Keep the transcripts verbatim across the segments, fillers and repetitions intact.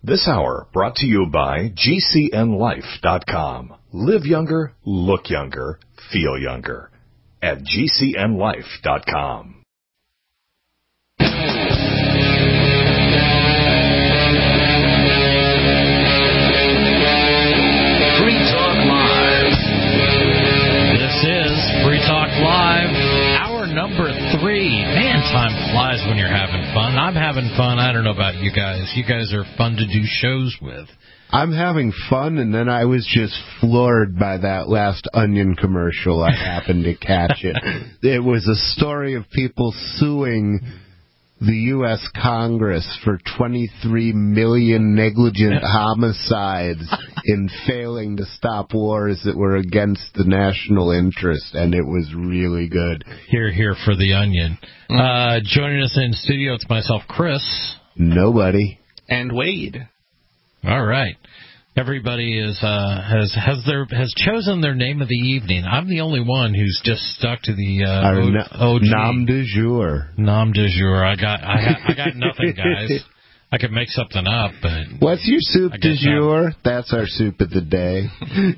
This hour brought to you by G C N life dot com. Live younger, look younger, feel younger at G C N life dot com. Free Talk Live. This is Free Talk Live, hour number three. Man, time flies when you're having fun. I'm having fun. I don't know about you guys. You guys are fun to do shows with. I'm having fun, and then I was just floored by that last Onion commercial. I happened to catch it. It was a story of people suing the U S Congress for twenty-three million negligent homicides in failing to stop wars that were against the national interest, and it was really good. Here, here for the Onion. Uh, joining us in studio, it's myself, Chris. Nobody. And Wade. All right. Everybody is uh, has has their has chosen their name of the evening. I'm the only one who's just stuck to the uh, Our o- na- O G. nom du jour. Nom du jour. I got I, ha- I got nothing, guys. I could make something up, but what's your soup I du guess jour? not. That's our soup of the day.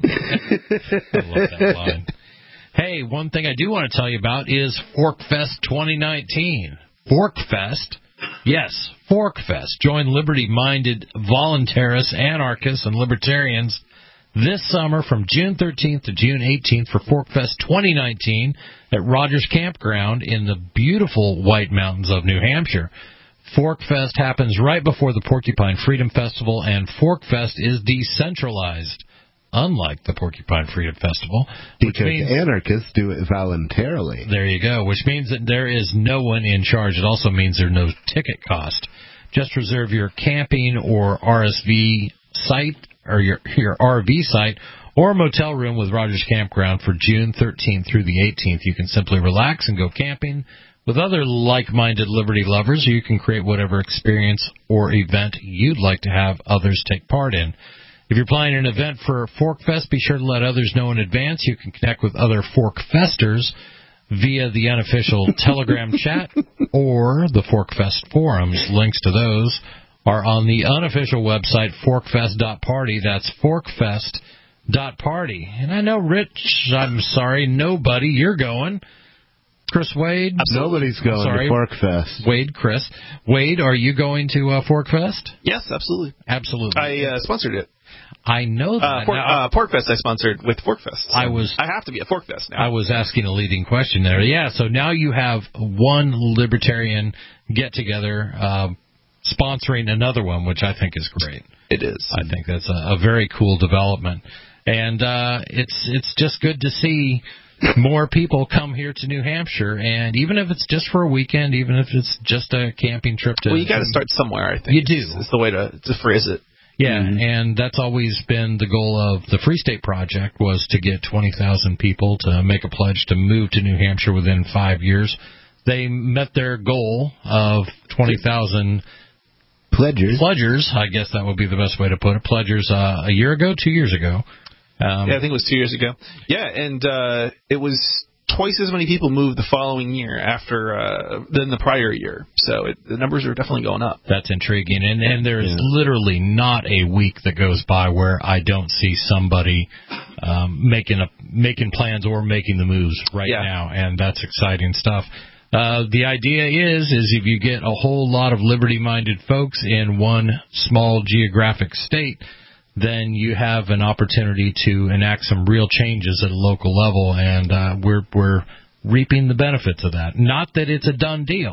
I love that line. Hey, one thing I do want to tell you about is ForkFest twenty nineteen. ForkFest. Yes, ForkFest. Join liberty-minded voluntarists, anarchists, and libertarians this summer from June thirteenth to June eighteenth for ForkFest twenty nineteen at Rogers Campground in the beautiful White Mountains of New Hampshire. ForkFest happens right before the Porcupine Freedom Festival, and ForkFest is decentralized, unlike the Porcupine Freedom Festival. Which Because means, anarchists do it voluntarily. there you go, which means that there is no one in charge. It also means there's no ticket cost. Just reserve your camping or R S V site, or your, your R V site, or motel room with Rogers Campground for June thirteenth through the eighteenth. You can simply relax and go camping with other like-minded liberty lovers, or you can create whatever experience or event you'd like to have others take part in. If you're planning an event for ForkFest, be sure to let others know in advance. You can connect with other ForkFesters via the unofficial Telegram chat or the ForkFest forums. Links to those are on the unofficial website, forkfest dot party. That's forkfest dot party. And I know, Rich, I'm sorry, nobody, you're going. Chris Wade? Nobody's going sorry. to ForkFest. Wade, Chris. Wade, are you going to uh, ForkFest? Yes, absolutely. Absolutely. I uh, sponsored it. I know that. Uh, Pork, Now, uh, Porkfest I sponsored with Forkfest. So I was. I have to be at Forkfest now. I was asking a leading question there. Yeah, so now you have one libertarian get-together uh, sponsoring another one, which I think is great. It is. I think that's a, a very cool development. And uh, it's it's just good to see more people come here to New Hampshire, and even if it's just for a weekend, even if it's just a camping trip to... Well, you got to start somewhere, I think. You do. It's, it's the way to, to phrase it. Yeah, Mm-hmm. and that's always been the goal of the Free State Project, was to get twenty thousand people to make a pledge to move to New Hampshire within five years. They met their goal of twenty thousand Pledgers. pledgers, I guess that would be the best way to put it, pledgers uh, a year ago, two years ago. Um, Yeah, I think it was two years ago. Yeah, and uh, it was twice as many people moved the following year after uh, than the prior year. So it, the numbers are definitely going up. That's intriguing, and and there is Yeah. literally not a week that goes by where I don't see somebody um, making a making plans or making the moves right Yeah. now, and that's exciting stuff. Uh, the idea is is if you get a whole lot of liberty-minded folks in one small geographic state, then you have an opportunity to enact some real changes at a local level, and uh, we're we're reaping the benefits of that. Not that it's a done deal.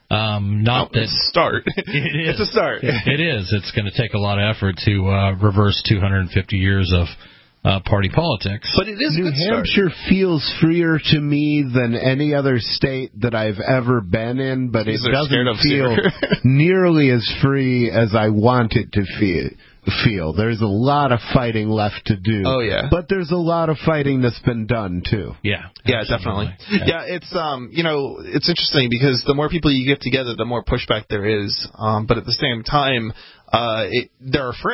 Um, not Oh, that it's a start. It is. It's a start. It is. It's going to take a lot of effort to uh, reverse two hundred fifty years of uh, party politics. But it is a New good start. Hampshire feels freer to me than any other state that I've ever been in, but it Because they're scared doesn't of feel zero. nearly as free as I want it to feel. Feel there's a lot of fighting left to do. Oh, yeah. But there's a lot of fighting that's been done too. Yeah. Yeah, absolutely. definitely. Yeah, it's um, you know, it's interesting because the more people you get together, the more pushback there is. Um, but at the same time, uh, it, they're afraid.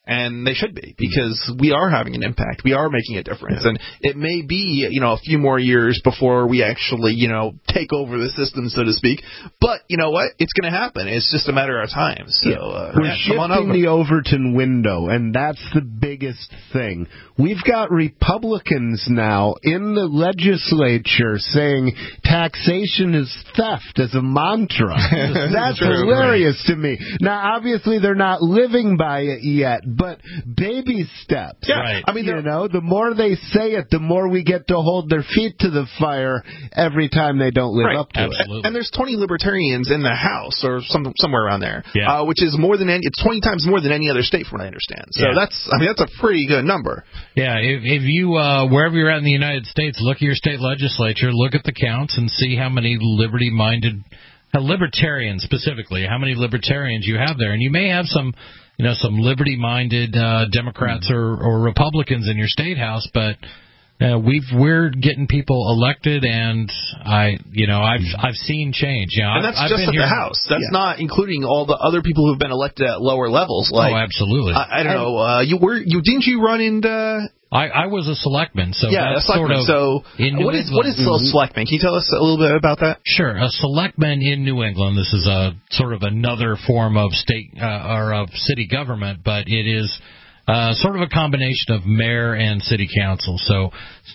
And they should be, because we are having an impact. We are making a difference. Yeah. And it may be, you know, a few more years before we actually, you know, take over the system, so to speak. But, you know what? It's going to happen. It's just a matter of time. So yeah. uh, We're yeah, shifting come on over. the Overton window, and that's the biggest thing. We've got Republicans now in the legislature saying taxation is theft as a mantra. That's True, hilarious right. to me. Now, obviously, they're not living by it yet, but baby steps. Yeah, right. I mean, you know, the more they say it, the more we get to hold their feet to the fire every time they don't live right. up to Absolutely. it. And there's twenty libertarians in the House, or some, somewhere around there, yeah. uh, which is more than any. It's twenty times more than any other state, from what I understand. So yeah. that's, I mean, that's a pretty good number. Yeah, if, if you uh, wherever you're at in the United States, look at your state legislature, look at the counts, and see how many liberty-minded, uh, libertarians specifically, how many libertarians you have there, and you may have some. You know, some liberty-minded uh, Democrats or, or Republicans in your state house, but uh, we've we're getting people elected, and I, you know, I've I've seen change. You know, And that's I've, just I've at been the here, House. That's yeah. not including all the other people who've been elected at lower levels. Like, oh, absolutely. I, I don't know. Uh, you were you didn't you run in? Uh, I, I was a selectman, so yeah, that's a selectman. sort of so in New what is what is England. mm-hmm. selectman? Can you tell us a little bit about that? Sure, a selectman in New England. This is a sort of another form of state uh, or of city government, but it is uh, sort of a combination of mayor and city council. So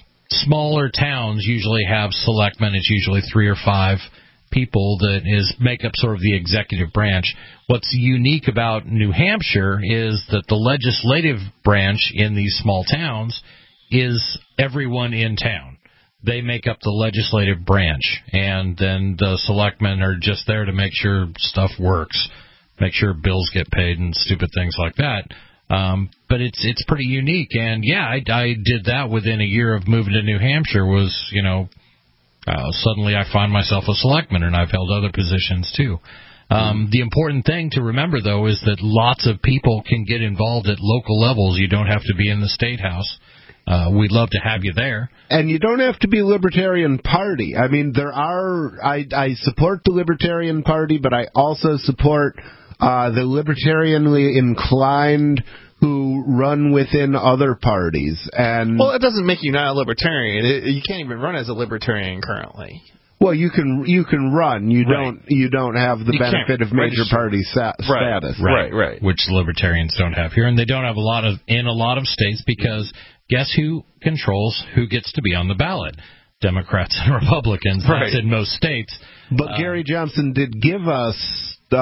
smaller towns usually have selectmen. It's usually three or five people that is make up sort of the executive branch. What's unique about New Hampshire is that the legislative branch in these small towns is everyone in town. They make up the legislative branch, and then the selectmen are just there to make sure stuff works, make sure bills get paid and stupid things like that. Um, but it's it's pretty unique, and yeah, I, I did that within a year of moving to New Hampshire. Was you know, uh, suddenly I find myself a selectman, and I've held other positions too. Um, the important thing to remember, though, is that lots of people can get involved at local levels. You don't have to be in the State House. Uh, we'd love to have you there. And you don't have to be Libertarian Party. I mean, there are, I, I support the Libertarian Party, but I also support uh, the libertarianly inclined who run within other parties. And Well, it doesn't make you not a libertarian. It, you can't even run as a libertarian currently. Well, you can you can run. You Right. don't you don't have the You benefit of major register. party sa- Right. status. Right, right. Which libertarians don't have here, and they don't have a lot of in a lot of states because guess who controls who gets to be on the ballot? Democrats and Republicans. Right. That's in most states. But Uh, Gary Johnson did give us uh,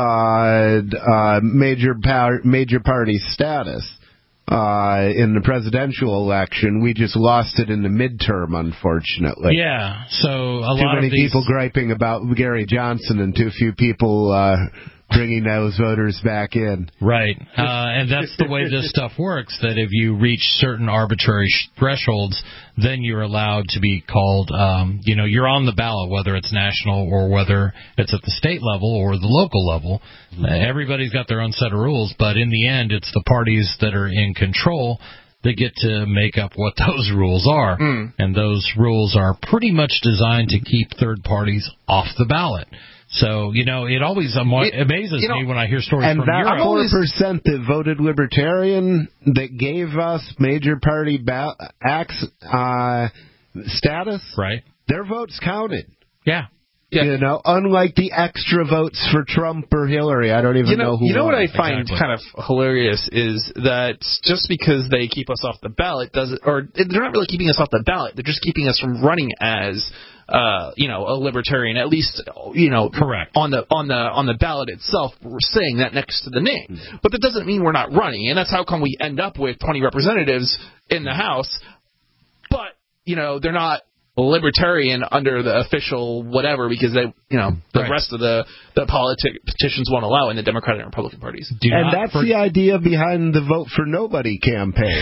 uh, major power, major party status uh, in the presidential election. We just lost it in the midterm, unfortunately. Yeah, so a Too lot many of these people griping about Gary Johnson and too few people uh, bringing those voters back in. Right, uh, and that's the way this stuff works, that if you reach certain arbitrary sh- thresholds, then you're allowed to be called, um, you know, you're on the ballot, whether it's national or whether it's at the state level or the local level. Uh, everybody's got their own set of rules, but in the end, it's the parties that are in control that get to make up what those rules are. Mm. And those rules are pretty much designed to keep third parties off the ballot. So, you know, it always amo- It- amazes you know, me when I hear stories And from that Europe. four percent that voted Libertarian that gave us major party ba- acts, uh, status, Right. their votes counted. Yeah. Yeah. You know, unlike the extra votes for Trump or Hillary. I don't even You know, know who you know won. what I find Exactly. kind of hilarious is that just because they keep us off the ballot doesn't, or they're not really keeping us off the ballot. They're just keeping us from running as, uh, you know, a libertarian. At least, you know, Correct. on the on the on the ballot itself. We're saying that next to the name, but that doesn't mean we're not running. And that's how come we end up with twenty representatives in the House. But you know, they're not libertarian under the official whatever because they, you know, the Right. rest of the the politicians won't allow in the Democratic and Republican parties. Do And not that's for- the idea behind the Vote for Nobody campaign.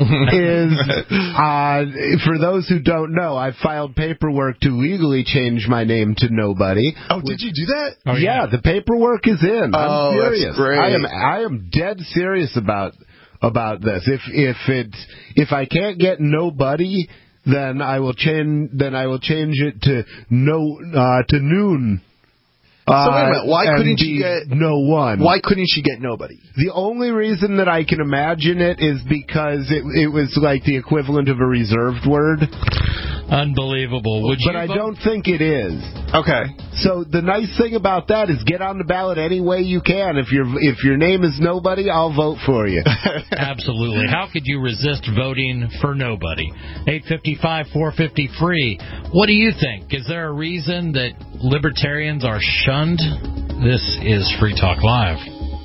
is uh, for those who don't know, I filed paperwork to legally change my name to Nobody. Oh, did you do that? Oh, yeah. the paperwork is in. Oh, I'm that's serious. great. I am I am dead serious about about this. If if it if I can't get Nobody, then I will change then I will change it to no uh, to noon. So wait a minute, why uh, couldn't and you be get no one? Why couldn't you get nobody? The only reason that I can imagine it is because it, it was like the equivalent of a reserved word. Unbelievable. Would but you I vote? don't think it is. Okay. So the nice thing about that is get on the ballot any way you can. If your if your name is nobody, I'll vote for you. Absolutely. How could you resist voting for nobody? eight five five, four five zero, free. What do you think? Is there a reason that libertarians are shunned? This is Free Talk Live.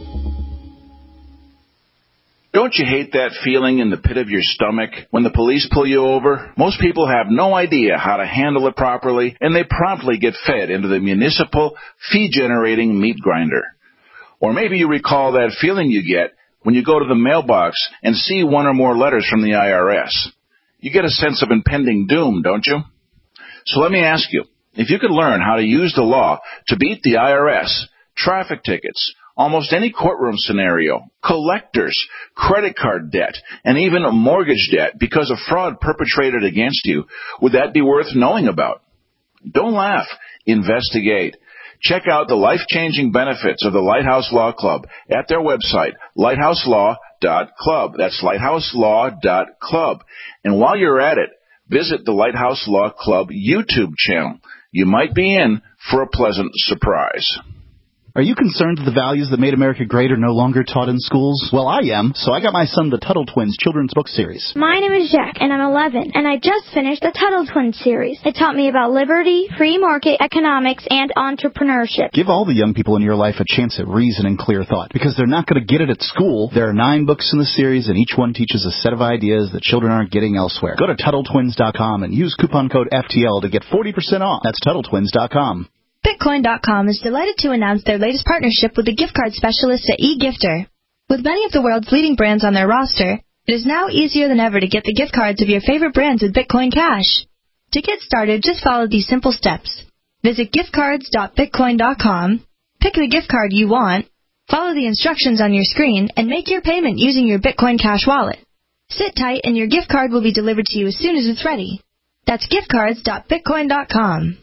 Don't you hate that feeling in the pit of your stomach when the police pull you over? Most people have no idea how to handle it properly, and they promptly get fed into the municipal fee-generating meat grinder. Or maybe you recall that feeling you get when you go to the mailbox and see one or more letters from the I R S. You get a sense of impending doom, don't you? So let me ask you, if you could learn how to use the law to beat the I R S, traffic tickets, almost any courtroom scenario, collectors, credit card debt, and even mortgage debt because of fraud perpetrated against you, would that be worth knowing about? Don't laugh. Investigate. Check out the life-changing benefits of the Lighthouse Law Club at their website, lighthouse law dot club. That's lighthouse law dot club. And while you're at it, visit the Lighthouse Law Club YouTube channel. You might be in for a pleasant surprise. Are you concerned that the values that made America great are no longer taught in schools? Well, I am, so I got my son the Tuttle Twins children's book series. My name is Jack, and I'm eleven, and I just finished the Tuttle Twins series. It taught me about liberty, free market economics, and entrepreneurship. Give all the young people in your life a chance at reason and clear thought, because they're not going to get it at school. There are nine books in the series, and each one teaches a set of ideas that children aren't getting elsewhere. Go to Tuttle Twins dot com and use coupon code F T L to get forty percent off. That's Tuttle Twins dot com. Bitcoin dot com is delighted to announce their latest partnership with the gift card specialists at eGifter. With many of the world's leading brands on their roster, it is now easier than ever to get the gift cards of your favorite brands with Bitcoin Cash. To get started, just follow these simple steps. Visit gift cards dot bitcoin dot com, pick the gift card you want, follow the instructions on your screen, and make your payment using your Bitcoin Cash wallet. Sit tight and your gift card will be delivered to you as soon as it's ready. That's gift cards dot bitcoin dot com.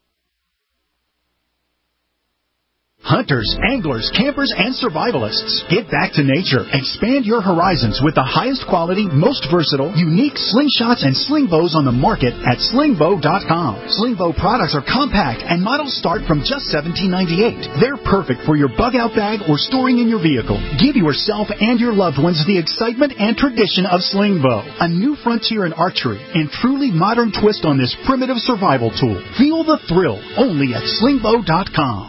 Hunters, anglers, campers, and survivalists, get back to nature. Expand your horizons with the highest quality, most versatile, unique slingshots and sling bows on the market at sling bow dot com. Sling bow products are compact and models start from just seventeen ninety-eight. They're perfect for your bug out bag or storing in your vehicle. Give yourself and your loved ones the excitement and tradition of sling bow, a new frontier in archery and truly modern twist on this primitive survival tool. Feel the thrill only at sling bow dot com.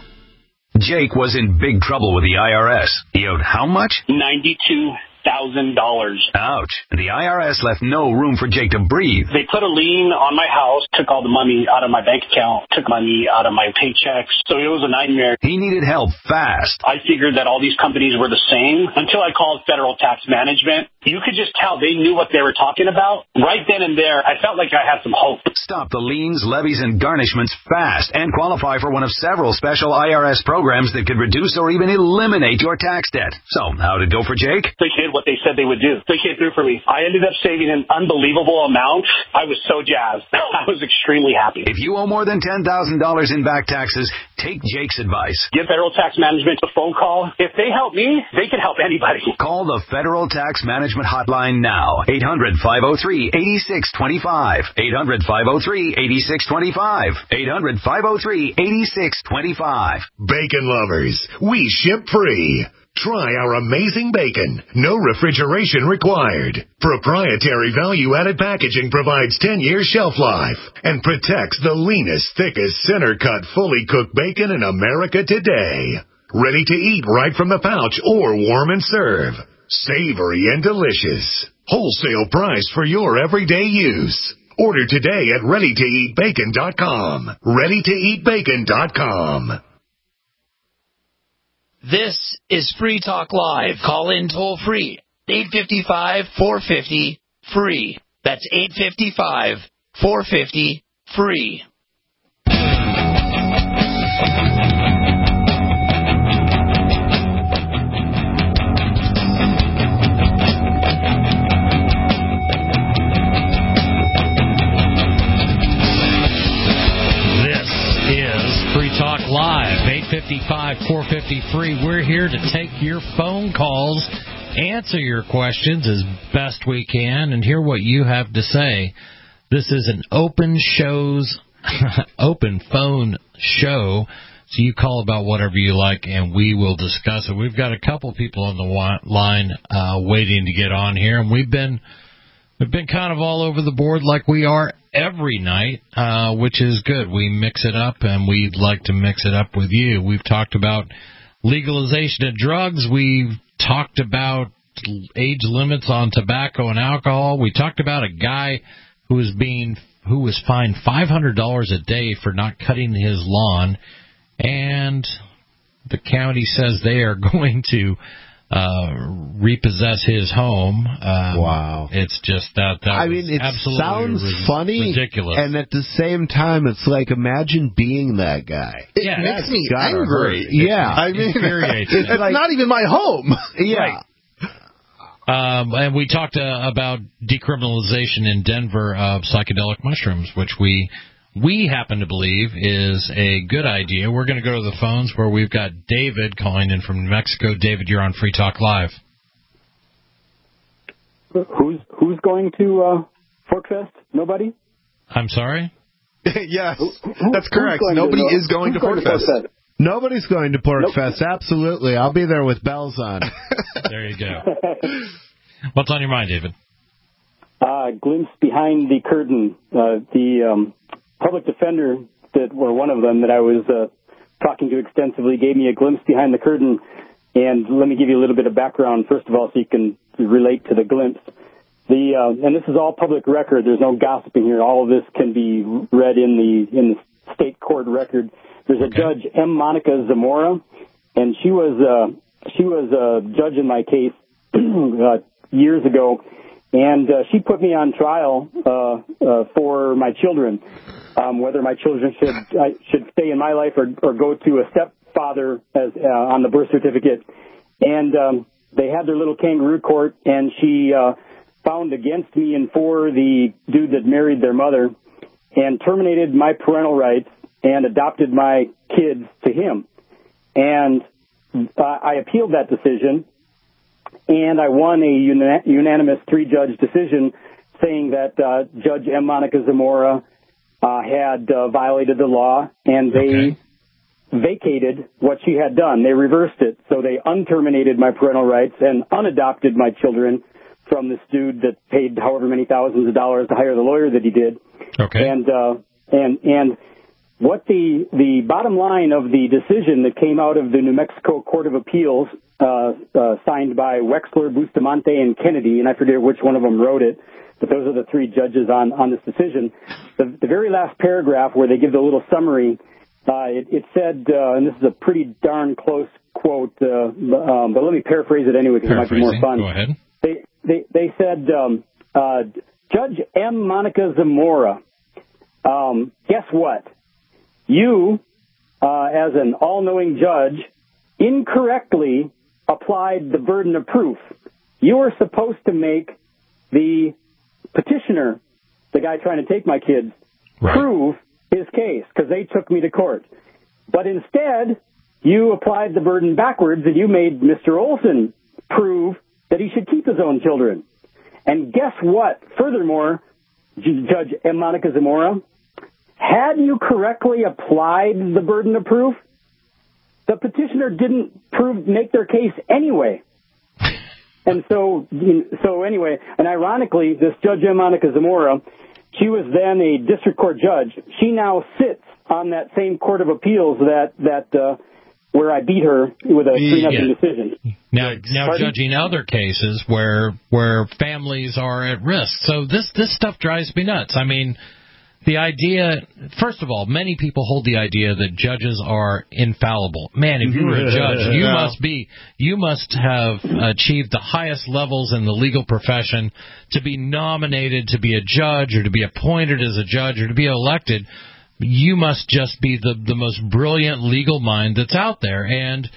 Jake was in big trouble with the I R S. He owed how much? ninety-two thousand dollars. Ouch. The I R S left no room for Jake to breathe. They put a lien on my house, took all the money out of my bank account, took money out of my paychecks. So it was a nightmare. He needed help fast. I figured that all these companies were the same until I called Federal Tax Management. You could just tell they knew what they were talking about. Right then and there, I felt like I had some hope. Stop the liens, levies, and garnishments fast and qualify for one of several special I R S programs that could reduce or even eliminate your tax debt. So, how'd it go for Jake? They did what they said they would do. They came through for me. I ended up saving an unbelievable amount. I was so jazzed. I was extremely happy. If you owe more than ten thousand dollars in back taxes, take Jake's advice. Give Federal Tax Management a phone call. If they help me, they can help anybody. Call the Federal Tax Management Hotline now. eight hundred, five oh three, eight six two five. eight hundred, five oh three, eight six two five. eight hundred, five oh three, eight six two five. Bacon lovers, we ship free. Try our amazing bacon. No refrigeration required. Proprietary value-added packaging provides ten years shelf life and protects the leanest, thickest, center-cut, fully cooked bacon in America today. Ready to eat right from the pouch or warm and serve. Savory and delicious. Wholesale price for your everyday use. Order today at ready to eat bacon dot com. ready to eat bacon dot com. This is Free Talk Live. Call in toll free. eight five five, four five zero, free. That's eight five five, four five zero, free. This is Free Talk Live. eight fifty-five, four fifty, free. We're here to take your phone calls, answer your questions as best we can, and hear what you have to say. This is an open shows, open phone show, so you call about whatever you like, and we will discuss it. We've got a couple people on the wa- line uh, waiting to get on here, and we've been we've been kind of all over the board like we are every night, uh, which is good. We mix it up, and we'd like to mix it up with you. We've talked about legalization of drugs. We've talked about age limits on tobacco and alcohol. We talked about a guy who was being who was fined five hundred dollars a day for not cutting his lawn, and the county says they are going to uh, repossess his home. Um, wow. It's just that, that I mean, it sounds ri- funny, ridiculous. And at the same time, it's like, imagine being that guy. It yeah, makes me gotta angry. hurt. Yeah. I mean, infuriates it's me. like, not even my home. Yeah. Right. Um, and we talked uh, about decriminalization in Denver of psychedelic mushrooms, which we we happen to believe is a good idea. We're going to go to the phones where we've got David calling in from New Mexico. David, you're on Free Talk Live. Who's who's going to uh, Forkfest? Nobody? I'm sorry? Yes, who, who, that's correct. Going Nobody to, is going to going Forkfest. To Nobody's going to Porkfest. Nope. Absolutely. I'll be there with bells on. There you go. What's on your mind, David? Uh, glimpse behind the curtain. Uh, the um, public defender that, or one of them that I was uh, talking to extensively, gave me a glimpse behind the curtain. And let me give you a little bit of background, first of all, so you can relate to the glimpse. The uh, and this is all public record. There's no gossiping here. All of this can be read in the in the state court record. There's a judge, M. Monica Zamora, and she was uh, she was a judge in my case uh, years ago, and uh, she put me on trial uh, uh, for my children, um, whether my children should uh, should stay in my life or, or go to a stepfather as uh, on the birth certificate, and um, they had their little kangaroo court, and she uh, found against me and for the dude that married their mother, and terminated my parental rights and adopted my kids to him. And uh, I appealed that decision, and I won a uni- unanimous three-judge decision saying that uh, Judge M. Monica Zamora uh, had uh, violated the law, and they okay. vacated what she had done. They reversed it. So they unterminated my parental rights and unadopted my children from this dude that paid however many thousands of dollars to hire the lawyer that he did. Okay. And uh, and and what the the bottom line of the decision that came out of the New Mexico Court of Appeals, uh, uh, signed by Wexler, Bustamante, and Kennedy, and I forget which one of them wrote it, but those are the three judges on, on this decision. The, the very last paragraph where they give the little summary, uh, it, it said, uh, and this is a pretty darn close quote, uh, um, but let me paraphrase it anyway because it might be more fun. Go ahead. They they, they said, um, uh, Judge M. Monica Zamora, um, guess what? You, uh, as an all-knowing judge, incorrectly applied the burden of proof. You were supposed to make the petitioner, the guy trying to take my kids, right, prove his case because they took me to court. But instead, you applied the burden backwards and you made Mister Olson prove that he should keep his own children. And guess what? Furthermore, Judge M. Monica Zamora, had you correctly applied the burden of proof, the petitioner didn't prove make their case anyway. And so, so anyway, and ironically, this Judge M. Monica Zamora, she was then a district court judge. She now sits on that same court of appeals that that uh, where I beat her with a three nothing yeah. decision. Now, now Pardon? judging other cases where where families are at risk. So this this stuff drives me nuts. I mean, the idea, first of all, many people hold the idea that judges are infallible. Man, if you were a judge, you must be, you must have achieved the highest levels in the legal profession to be nominated to be a judge or to be appointed as a judge or to be elected. You must just be the, the most brilliant legal mind that's out there. And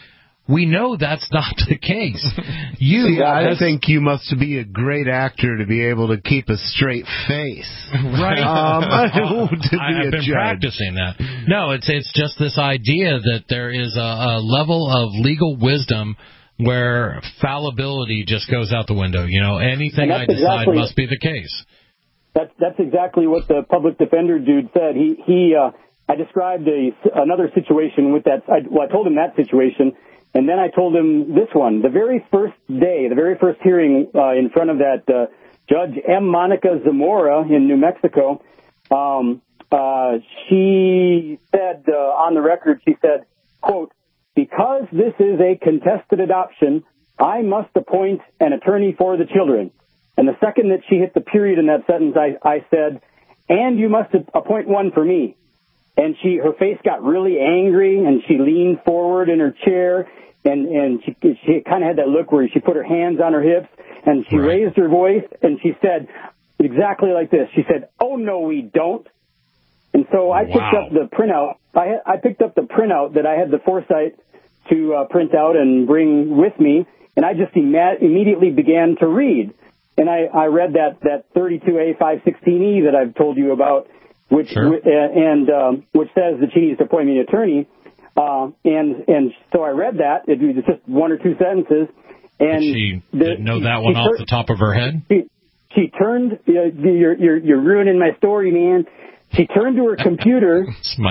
We know that's not the case. You, See, I think you must be a great actor to be able to keep a straight face. Right. Um, oh, to be I, I've a been judge. practicing that. No, it's it's just this idea that there is a, a level of legal wisdom where fallibility just goes out the window. You know, anything I decide exactly, must be the case. That's that's exactly what the public defender dude said. He he. Uh, I described a, another situation with that. I, well, I told him that situation. And then I told him this one. The very first day, the very first hearing uh, in front of that uh, Judge M. Monica Zamora in New Mexico, um, uh, she said uh, on the record, she said, quote, because this is a contested adoption, I must appoint an attorney for the children. And the second that she hit the period in that sentence, I, I said, and you must appoint one for me. And she, her face got really angry, and she leaned forward in her chair, and, and she, she kind of had that look where she put her hands on her hips, and she right. raised her voice, and she said exactly like this. She said, oh, no, we don't. And so I wow. picked up the printout. I, I picked up the printout that I had the foresight to uh, print out and bring with me, and I just ima- immediately began to read. And I, I read that, that thirty-two A five sixteen E that I've told you about, which sure. uh, and um, which says that she needs to appoint me an attorney, uh, and and so I read that. It was just one or two sentences, and Did she the, didn't know that one off tur- the top of her head. She, she turned. Uh, you're you're you're ruining my story, man. She turned to her computer.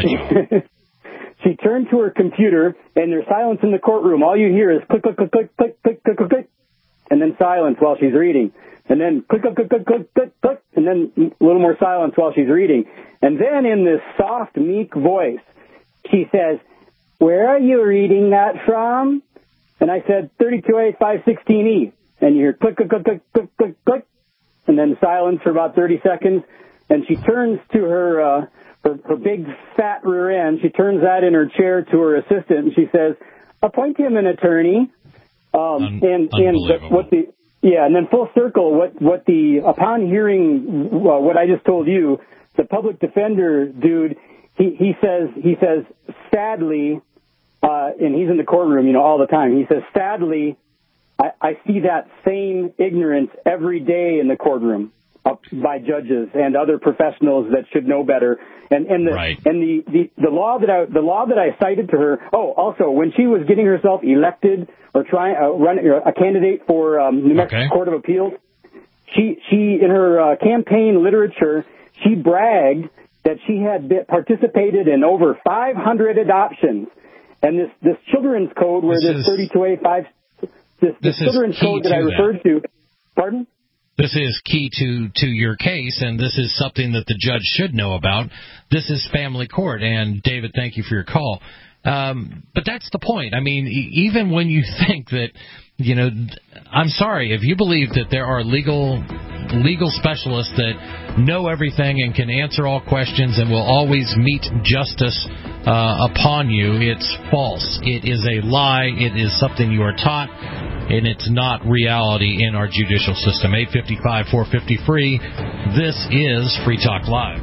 She turned to her computer, and there's silence in the courtroom. All you hear is click click click click click click click click, click and then silence while she's reading. And then click, click, click, click, click, click, click, and then a little more silence while she's reading. And then in this soft, meek voice, she says, where are you reading that from? And I said, thirty-two A five sixteen E. And you hear click, click, click, click, click, click, click, and then silence for about thirty seconds. And she turns to her, uh, her, her big fat rear end. She turns that in her chair to her assistant, and she says, appoint him an attorney. Um, Un- and, and the, what the, Yeah, and then full circle, what, what the, upon hearing uh, what I just told you, the public defender dude, he, he says, he says, sadly, uh, and he's in the courtroom, you know, all the time, he says, sadly, I, I see that same ignorance every day in the courtroom uh, by judges and other professionals that should know better. And, and the, right. and the, the, the law that I, the law that I cited to her, oh, also, when she was getting herself elected or trying, uh, run, uh, a candidate for, um, New Mexico okay. Court of Appeals, she, she, in her, uh, campaign literature, she bragged that she had been, participated in over five hundred adoptions. And this, this children's code where this, this thirty-two A five, this, this, this children's code that I referred that. to, pardon? This is key to, to your case, and this is something that the judge should know about. This is family court, and David, thank you for your call. Um, but that's the point. I mean, e- even when you think that, you know, I'm sorry, if you believe that there are legal legal specialists that know everything and can answer all questions and will always meet justice uh, upon you, it's false. It is a lie. It is something you are taught, and it's not reality in our judicial system. eight five five, four five zero, free. This is Free Talk Live.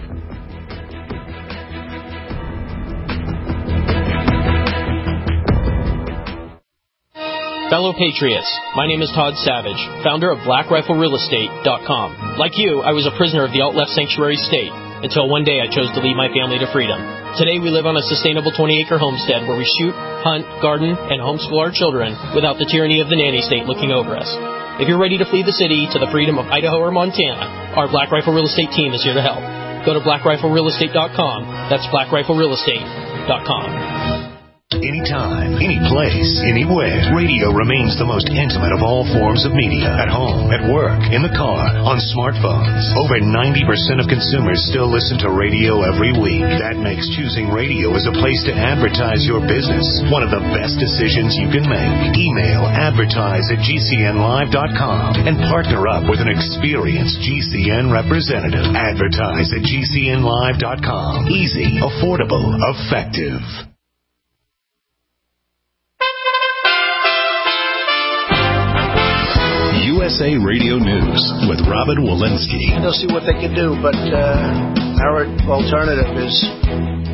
Fellow Patriots, my name is Todd Savage, founder of Black Rifle Real Estate dot com. Like you, I was a prisoner of the alt-left sanctuary state, until one day I chose to lead my family to freedom. Today we live on a sustainable twenty-acre homestead where we shoot, hunt, garden, and homeschool our children without the tyranny of the nanny state looking over us. If you're ready to flee the city to the freedom of Idaho or Montana, our Black Rifle Real Estate team is here to help. Go to Black Rifle Real Estate dot com. That's Black Rifle Real Estate dot com. Anytime, any place, anywhere. Radio remains the most intimate of all forms of media. At home, at work, in the car, on smartphones. Over ninety percent of consumers still listen to radio every week. That makes choosing radio as a place to advertise your business one of the best decisions you can make. Email advertise at G C N live dot com and partner up with an experienced G C N representative. Advertise at G C N live dot com. Easy, affordable, effective. U S A Radio News with Robin Walensky. They'll see what they can do, but uh, our alternative is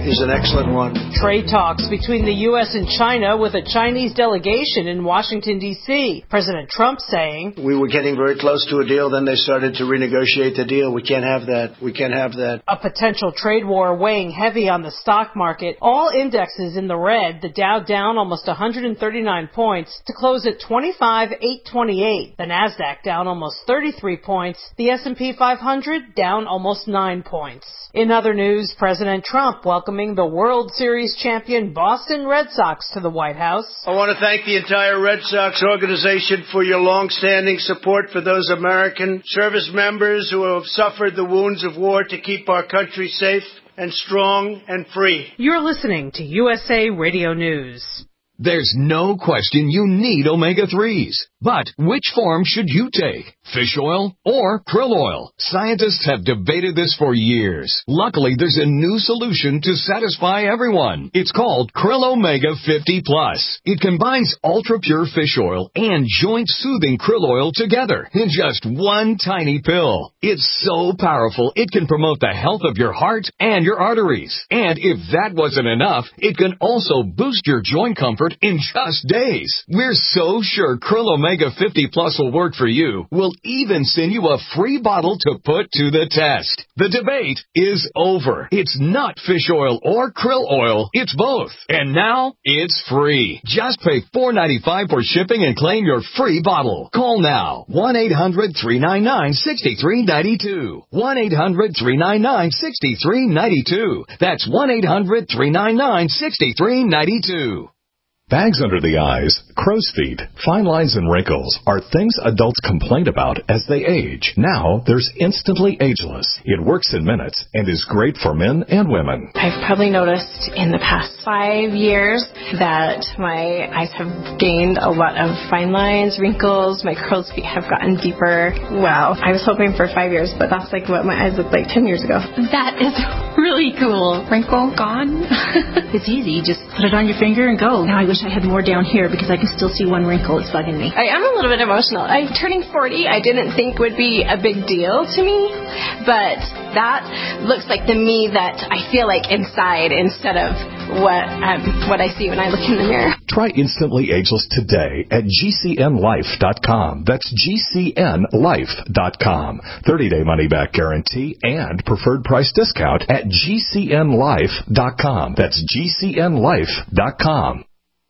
is an excellent one. Trade talks between the U S and China with a Chinese delegation in Washington, D C President Trump saying, "We were getting very close to a deal, then they started to renegotiate the deal. We can't have that. We can't have that." A potential trade war weighing heavy on the stock market. All indexes in the red, the Dow down almost one hundred thirty-nine points to close at twenty-five thousand eight hundred twenty-eight. The Nasdaq down almost thirty-three points. The S and P five hundred down almost nine points. In other news, President Trump welcoming the World Series champion Boston Red Sox to the White House. I want to thank the entire Red Sox organization for your long-standing support for those American service members who have suffered the wounds of war to keep our country safe and strong and free. You're listening to U S A Radio News. There's no question you need omega threes. But which form should you take? Fish oil or krill oil? Scientists have debated this for years. Luckily, there's a new solution to satisfy everyone. It's called Krill Omega fifty plus. It combines ultra-pure fish oil and joint-soothing krill oil together in just one tiny pill. It's so powerful, it can promote the health of your heart and your arteries. And if that wasn't enough, it can also boost your joint comfort in just days. We're so sure Krill Omega fifty plus will work for you. We'll even send you a free bottle to put to the test. The debate is over. It's not fish oil or krill oil. It's both. And now it's free. Just pay four dollars and ninety-five cents for shipping and claim your free bottle. Call now. one eight hundred three nine nine six three nine two. one eight hundred three nine nine six three nine two. That's one eight hundred three nine nine six three nine two. Bags under the eyes, crow's feet, fine lines, and wrinkles are things adults complain about as they age. Now, there's Instantly Ageless. It works in minutes and is great for men and women. I've probably noticed in the past five years that my eyes have gained a lot of fine lines, wrinkles, my crow's feet have gotten deeper. Wow. I was hoping for five years, but that's like what my eyes looked like ten years ago. That is really cool. Wrinkle gone. It's easy. Just put it on your finger and go. Now I wish I had more down here because I can still see one wrinkle. It's bugging me. I am a little bit emotional. I'm turning forty. I didn't think would be a big deal to me, but that looks like the me that I feel like inside instead of what um, what I see when I look in the mirror. Try Instantly Ageless today at G C N life dot com. That's G C N life dot com. thirty-day money-back guarantee and preferred price discount at G C N life dot com. That's G C N life dot com.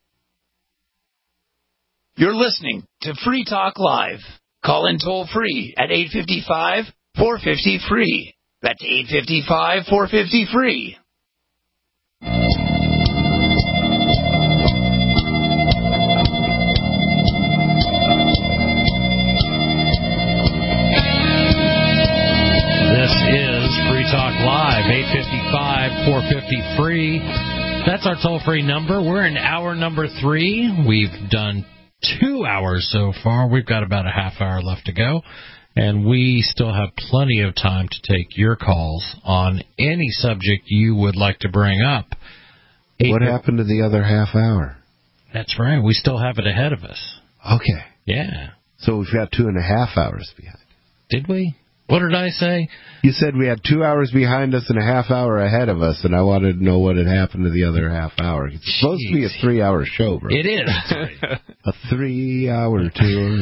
You're listening to Free Talk Live. Call in toll free at eight five five, four five zero, free. That's eight five five, four five zero, free. This is Free Talk Live, eight five five, four five zero, free. That's our toll-free number. We're in hour number three. We've done two hours so far. We've got about a half hour left to go, and we still have plenty of time to take your calls on any subject you would like to bring up. What happened to the other half hour? That's right. We still have it ahead of us. Okay. Yeah. So we've got two and a half hours behind. Did we? What did I say? You said we had two hours behind us and a half hour ahead of us, and I wanted to know what had happened to the other half hour. It's Jeez. supposed to be a three-hour show, bro. It is. That's right. A three-hour tour.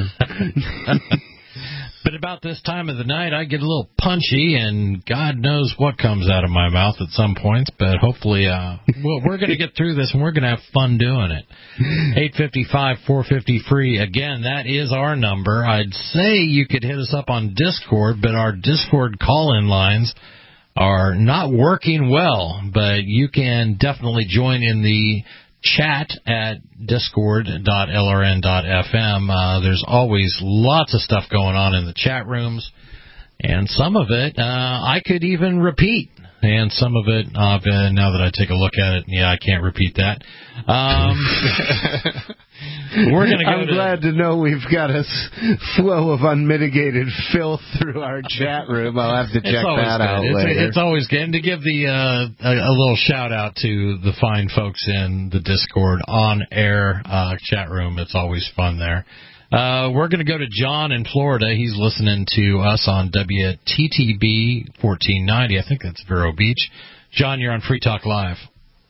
But about this time of the night, I get a little punchy, and God knows what comes out of my mouth at some points. But hopefully, uh, well, we're going to get through this, and we're going to have fun doing it. eight five five, four five zero, free. Again, that is our number. I'd say you could hit us up on Discord, but our Discord call-in lines are not working well. But you can definitely join in the chat at discord dot L R N dot F M. Uh, there's always lots of stuff going on in the chat rooms, and some of it uh, I could even repeat, and some of it, uh, now that I take a look at it, yeah, I can't repeat that. Um, we're gonna go I'm to, glad to know we've got a flow of unmitigated filth through our chat room. I'll have to check that out it's, later. It's always good. And to give the uh, a, a little shout out to the fine folks in the Discord on-air uh, chat room. It's always fun there. Uh, we're going to go to John in Florida. He's listening to us on W T T B fourteen ninety. I think that's Vero Beach. John, you're on Free Talk Live.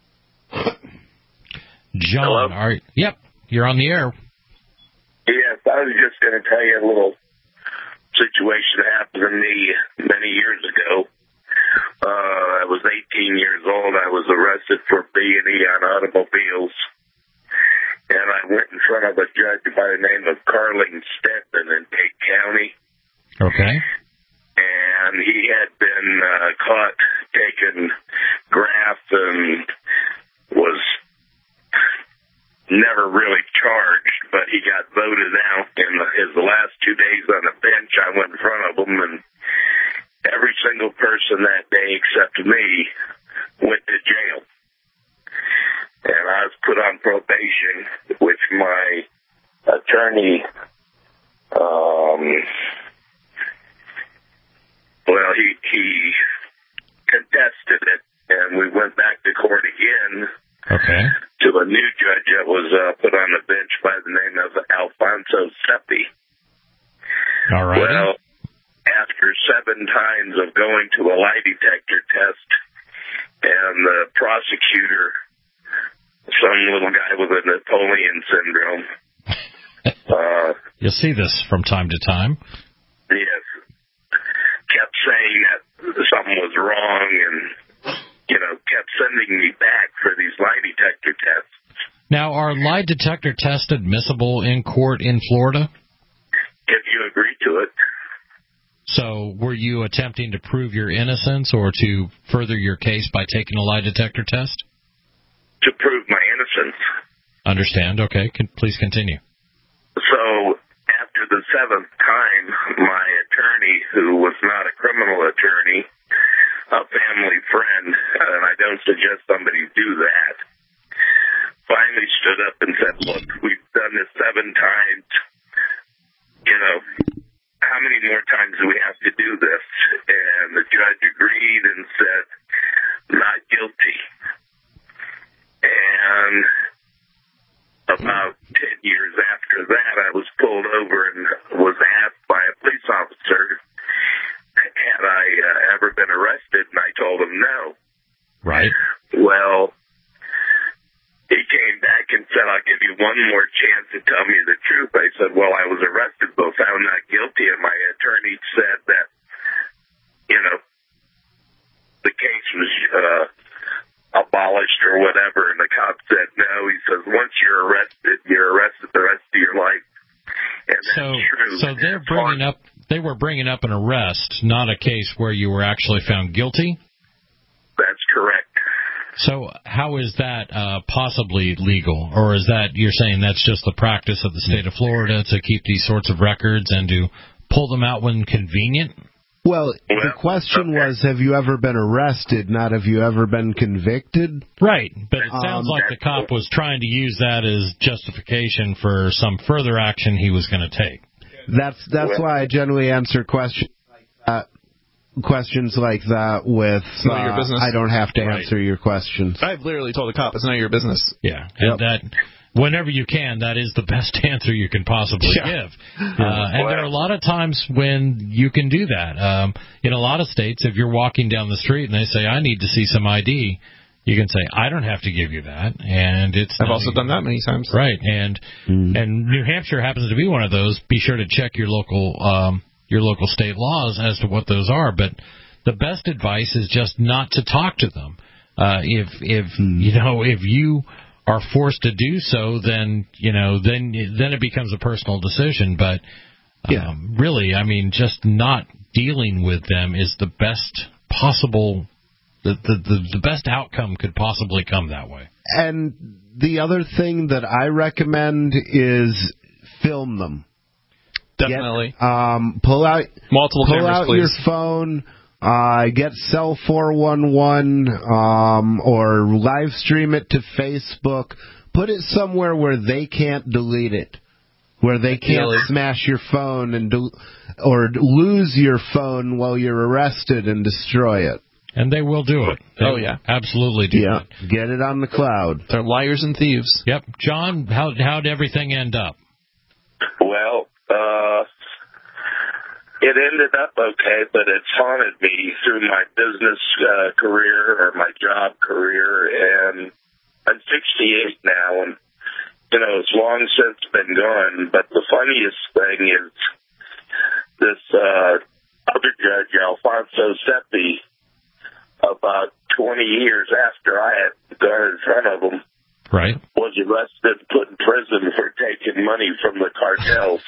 John, Hello? are yep, you're on the air. Yes, I was just going to tell you a little situation that happened to me many years ago. Uh, I was eighteen years old. I was arrested for B and E on automobiles. And I went in front of a judge by the name of Carling Stedman in Dade County. Okay. And he had been uh, caught taking graphs and was never really charged, but he got voted out in the, his last two days on the bench. I went in front of him, and every single person that day except me went to jail. And I was put on probation, which my attorney, um, well, he, he contested it, and we went back to court again. Okay. To a new judge that was uh, put on the bench by the name of Alfonso Seppi. All right. Well, after seven times of going to a lie detector test, and the prosecutor, some little guy with a Napoleon syndrome. uh, You'll see this from time to time. Yes. Kept saying that something was wrong and, you know, kept sending me back for these lie detector tests. Now, are lie detector tests admissible in court in Florida? If you agree to it. So were you attempting to prove your innocence or to further your case by taking a lie detector test? To prove my innocence. Understand. Okay. Can, please continue. So after the seventh time, my attorney, who was not a criminal attorney, a family friend, and I don't suggest somebody do that, finally stood up and said, look, we've done this seven times. You know, how many more times do we have to do this? And the judge agreed and said, not guilty. And about ten years after that, I was pulled over and was asked by a police officer, had I uh, ever been arrested? And I told him no. Right. Well, he came back and said, I'll give you one more chance to tell me the truth. I said, well, I was arrested, but found not guilty. And my attorney said that, you know, the case was uh, abolished or whatever. And the cop said no. He says, once you're arrested, you're arrested the rest of your life. And that's so, true. so they're bringing up, they were bringing up an arrest, not a case where you were actually found guilty? That's correct. So how is that uh, possibly legal? Or is that, you're saying that's just the practice of the state of Florida to keep these sorts of records and to pull them out when convenient? Well, the question was, have you ever been arrested, not have you ever been convicted? Right, but it sounds Um, like the cop was trying to use that as justification for some further action he was going to take. That's that's why I generally answer questions like that. Questions like that with It's not your uh, business. I don't have to Right. answer your questions. I've literally told the cop it's none of your business. Yeah, and that whenever you can, that is the best answer you can possibly Yeah. give. Uh, and there are a lot of times when you can do that. Um, in a lot of states, if you're walking down the street and they say, I need to see some I D, you can say, I don't have to give you that. And it's I've also done that many times. Right, and and New Hampshire happens to be one of those. Be sure to check your local um, your local state laws as to what those are. But the best advice is just not to talk to them. Uh, if if you know if you are forced to do so, then you know then then it becomes a personal decision. But um, really, I mean, just not dealing with them is the best possible. The, the the the best outcome could possibly come that way. And the other thing that I recommend is film them. Definitely. Get, um, pull out multiple pull cameras, out please. your phone. Uh, get Cell four one one um, or live stream it to Facebook. Put it somewhere where they can't delete it, where they can't Really? smash your phone and do, or lose your phone while you're arrested and destroy it. And they will do it. They Oh, yeah. absolutely do Yeah, it. get it on the cloud. They're liars and thieves. Yep. John, how how'd everything end up? Well, uh, it ended up okay, but it's haunted me through my business uh, career or my job career, and I'm sixty-eight now, and, you know, it's long since been gone, but the funniest thing is this uh, other judge, Alfonso Seppi, about twenty years after I had gone in front of him, right, was arrested, put in prison for taking money from the cartels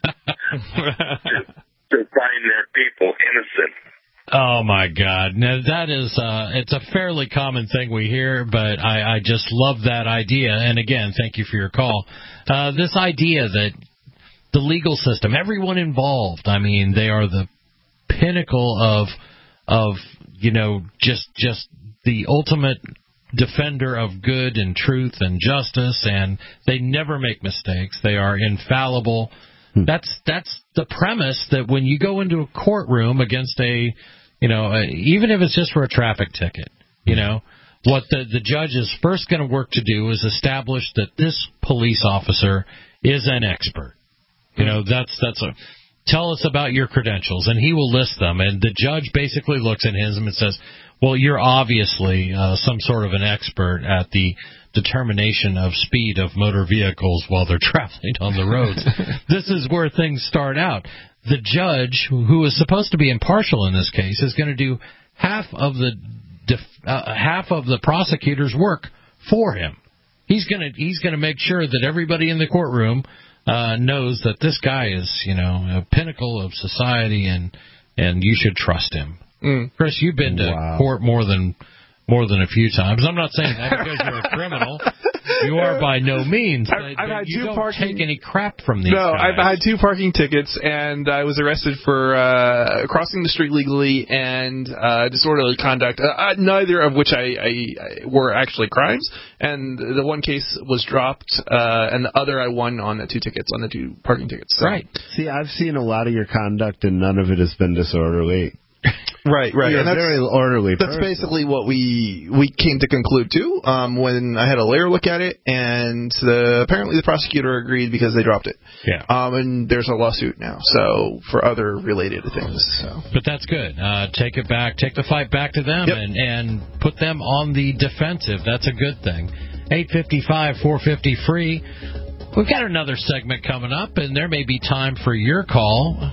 to, to find their people innocent. Oh, my God. Now, that is, uh, it's a fairly common thing we hear, but I, I just love that idea. And again, thank you for your call. Uh, this idea that the legal system, everyone involved, I mean, they are the pinnacle of, of, you know, just, just the ultimate defender of good and truth and justice, and they never make mistakes. They are infallible. That's that's the premise that when you go into a courtroom against a, you know, a, even if it's just for a traffic ticket, you know, what the the judge is first going to work to do is establish that this police officer is an expert. You know, that's that's a tell us about your credentials, and he will list them. And the judge basically looks at him and says, well, you're obviously uh, some sort of an expert at the determination of speed of motor vehicles while they're traveling on the roads. This is where things start out. The judge, who is supposed to be impartial in this case, is going to do half of the def- uh, half of the prosecutor's work for him. He's going to he's going to make sure that everybody in the courtroom uh, knows that this guy is, you know, a pinnacle of society, and and you should trust him. Mm. Chris, you've been to wow. court more than more than a few times. I'm not saying that because you're a criminal. You are by no means. But, I've, I've had you two don't parking... take any crap from these No, guys. I've had two parking tickets, and I was arrested for uh, crossing the street legally and uh, disorderly conduct, uh, neither of which I, I, I were actually crimes. And the one case was dropped, uh, and the other I won on the two tickets, on the two parking tickets. So. Right. See, I've seen a lot of your conduct, and none of it has been disorderly. Right, right. You're and that's, very orderly That's person. basically what we we came to conclude too. Um, when I had a lawyer look at it, and the, apparently the prosecutor agreed because they dropped it. Yeah. Um, and there's a lawsuit now, so for other related things. So. But that's good. Uh, take it back. Take the fight back to them, yep. and and put them on the defensive. That's a good thing. eight five five, four five zero, free. We've got another segment coming up, and there may be time for your call.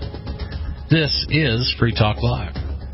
This is Free Talk Live.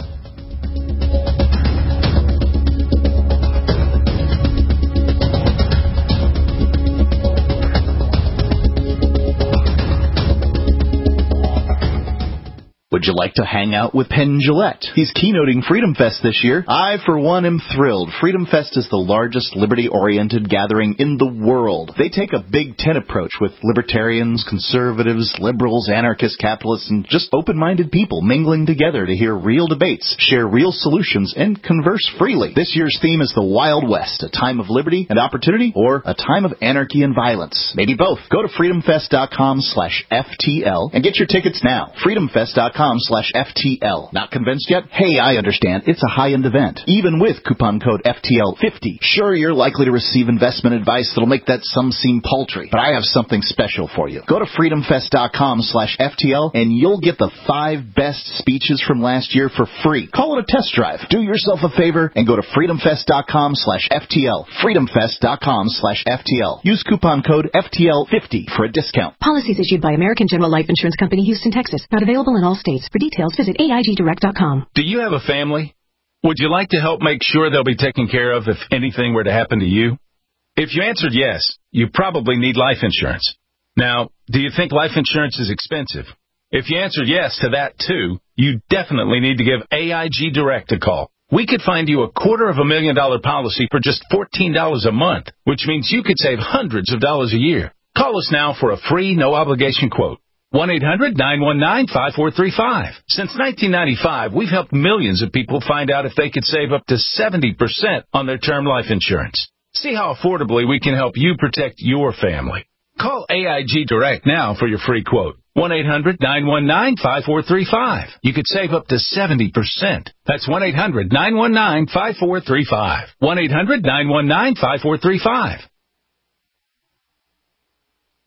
Would you like to hang out with Penn Jillette? He's keynoting Freedom Fest this year. I, for one, am thrilled. Freedom Fest is the largest liberty-oriented gathering in the world. They take a Big Ten approach with libertarians, conservatives, liberals, anarchists, capitalists, and just open-minded people mingling together to hear real debates, share real solutions, and converse freely. This year's theme is the Wild West, a time of liberty and opportunity, or a time of anarchy and violence. Maybe both. Go to freedomfest.com slash FTL and get your tickets now. freedomfest.com slash FTL. Not convinced yet? Hey, I understand. It's a high-end event. Even with coupon code F T L fifty. Sure, you're likely to receive investment advice that'll make that sum seem paltry, but I have something special for you. Go to freedomfest.com slash FTL and you'll get the five best speeches from last year for free. Call it a test drive. Do yourself a favor and go to freedomfest.com slash FTL. freedomfest.com slash FTL. Use coupon code F T L fifty for a discount. Policies issued by American General Life Insurance Company, Houston, Texas. Not available in all states. For details, visit A I G direct dot com. Do you have a family? Would you like to help make sure they'll be taken care of if anything were to happen to you? If you answered yes, you probably need life insurance. Now, do you think life insurance is expensive? If you answered yes to that too, you definitely need to give A I G Direct a call. We could find you a quarter of a million dollar policy for just fourteen dollars a month, which means you could save hundreds of dollars a year. Call us now for a free, no-obligation quote. one eight hundred nine one nine five four three five. Since nineteen ninety-five, we've helped millions of people find out if they could save up to seventy percent on their term life insurance. See how affordably we can help you protect your family. Call A I G Direct now for your free quote. one eight hundred nine one nine five four three five. You could save up to seventy percent. That's one eight hundred nine one nine five four three five. one eight hundred nine one nine five four three five.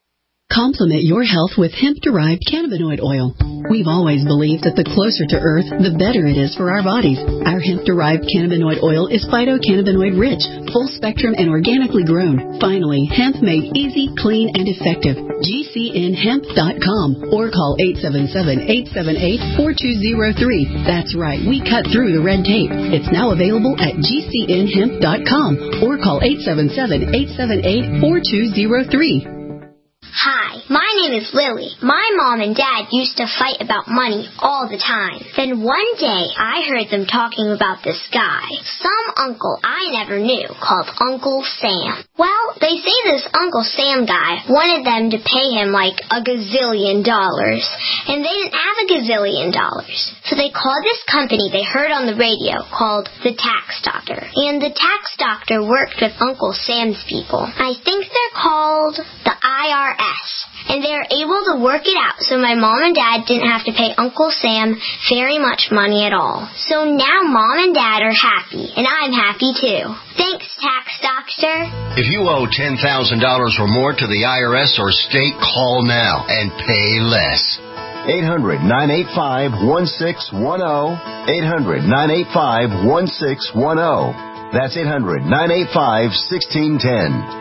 Complement your health with hemp-derived cannabinoid oil. We've always believed that the closer to Earth, the better it is for our bodies. Our hemp-derived cannabinoid oil is phytocannabinoid-rich, full-spectrum, and organically grown. Finally, hemp made easy, clean, and effective. G C N hemp dot com or call eight seven seven, eight seven eight, four two zero three. That's right, we cut through the red tape. It's now available at G C N hemp dot com or call eight seven seven, eight seven eight, four two zero three. Hi, my name is Lily. My mom and dad used to fight about money all the time. Then one day, I heard them talking about this guy, some uncle I never knew, called Uncle Sam. Well, they say this Uncle Sam guy wanted them to pay him like a gazillion dollars, and they didn't have a gazillion dollars. So they called this company they heard on the radio called the Tax Doctor. And the Tax Doctor worked with Uncle Sam's people. I think they're called the I R S. And they were able to work it out so my mom and dad didn't have to pay Uncle Sam very much money at all. So now mom and dad are happy, and I'm happy too. Thanks, Tax Doctor. If you owe ten thousand dollars or more to the I R S or state, call now and pay less. eight hundred, nine eight five, one six one zero. eight hundred, nine eight five, one six one zero. That's eight hundred, nine eight five, one six one zero.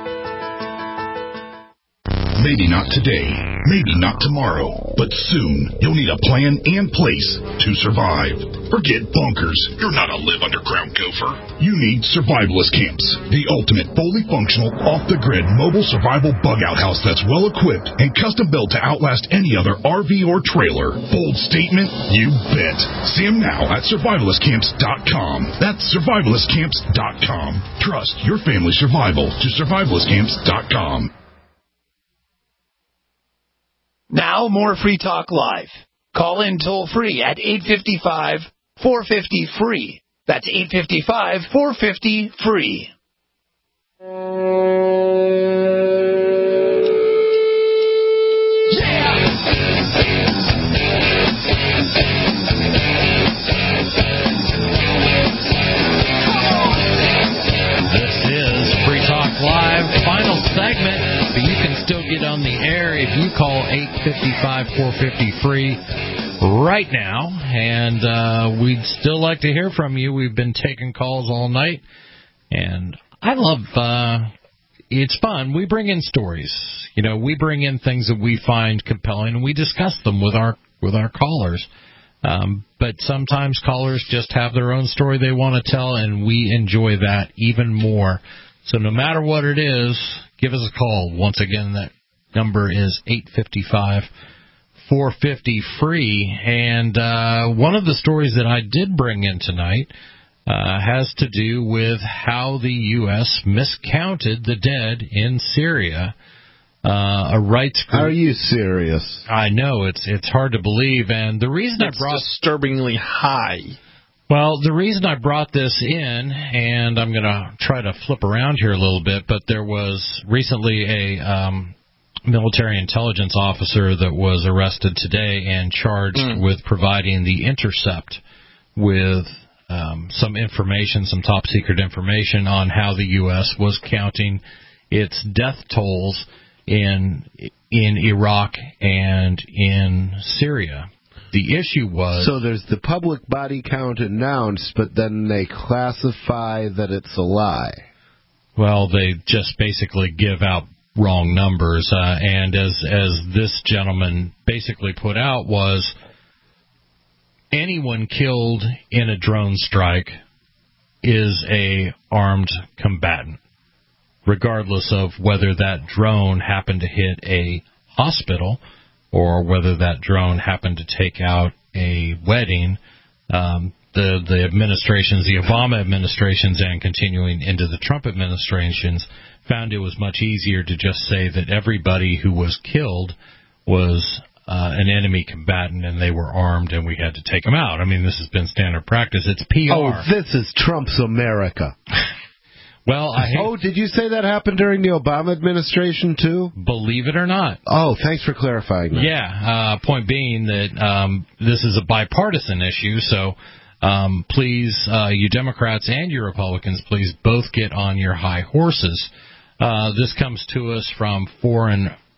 Maybe not today, maybe not tomorrow, but soon you'll need a plan and place to survive. Forget bunkers. You're not a live underground gopher. You need survivalist camps, the ultimate fully functional, off-the-grid mobile survival bug-out house that's well-equipped and custom-built to outlast any other R V or trailer. Bold statement? You bet. See them now at survivalist camps dot com. That's survivalist camps dot com. Trust your family's survival to survivalist camps dot com. Now, more Free Talk Live. Call in toll free at eight five five, four five zero, free. That's eight five five, four five zero, free. This is Free Talk Live, final segment. But you can still get on the air if you call eight five five, four five zero, free right now. And uh, we'd still like to hear from you. We've been taking calls all night. And I love, uh, it's fun. We bring in stories. You know, we bring in things that we find compelling, and we discuss them with our with our callers. Um, but sometimes callers just have their own story they want to tell, and we enjoy that even more. So no matter what it is, give us a call. Once again, that number is eight five five, four five zero, free. And uh, one of the stories that I did bring in tonight uh, has to do with how the U S miscounted the dead in Syria. Uh, a rights group. Are you serious? I know, it's it's hard to believe. And the reason it's I brought... disturbingly high. Well, the reason I brought this in, and I'm going to try to flip around here a little bit, but there was recently a um, military intelligence officer that was arrested today and charged mm. with providing The Intercept with um, some information, some top-secret information on how the U S was counting its death tolls in in Iraq and in Syria. The issue was... So there's the public body count announced, but then they classify that it's a lie. Well, they just basically give out wrong numbers. Uh, and as, as this gentleman basically put out was, anyone killed in a drone strike is a armed combatant, regardless of whether that drone happened to hit a hospital or whether that drone happened to take out a wedding. Um, the the administrations, the Obama administrations, and continuing into the Trump administrations, found it was much easier to just say that everybody who was killed was uh, an enemy combatant and they were armed and we had to take them out. I mean, this has been standard practice. It's P R. Oh, this is Trump's America. Well, I hate... Oh, did you say that happened during the Obama administration, too? Believe it or not. Oh, thanks for clarifying that. Yeah, uh, point being that um, this is a bipartisan issue, so um, please, uh, you Democrats and you Republicans, please both get on your high horses. Uh, this comes to us from Foreign